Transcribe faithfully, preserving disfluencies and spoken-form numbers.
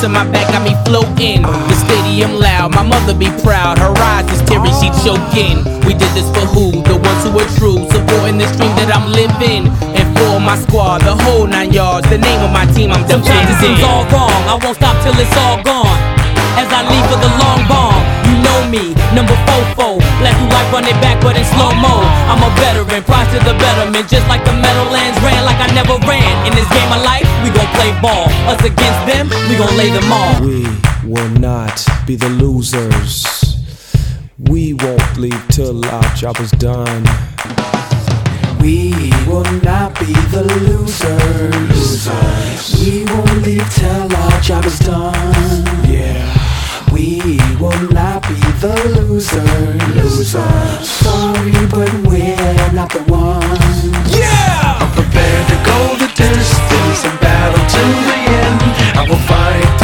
in my back got me floating. The stadium loud, my mother be proud. Her eyes is teary, she choking. We did this for who? The ones who are true, supporting this dream that I'm living. And for my squad, the whole nine yards, the name of my team I'm defending. Sometimes it seems all wrong, I won't stop till it's all gone. As I leave for the long bomb, you know me, number four four. Blast through life, run it back, but in slow-mo. I'm a veteran, prize to the betterment. Just like the Meadowlands ran like I never ran. In this game of life, we gon' play ball. Us against them, we gon' lay them all. We will not be the losers. We won't leave till our job is done. We will not be the losers. losers. We won't leave till our job is done. Yeah. We will not be the losers. Losers. Sorry, but we're not the ones. Yeah! I'm prepared to go the distance and battle to the end. I will fight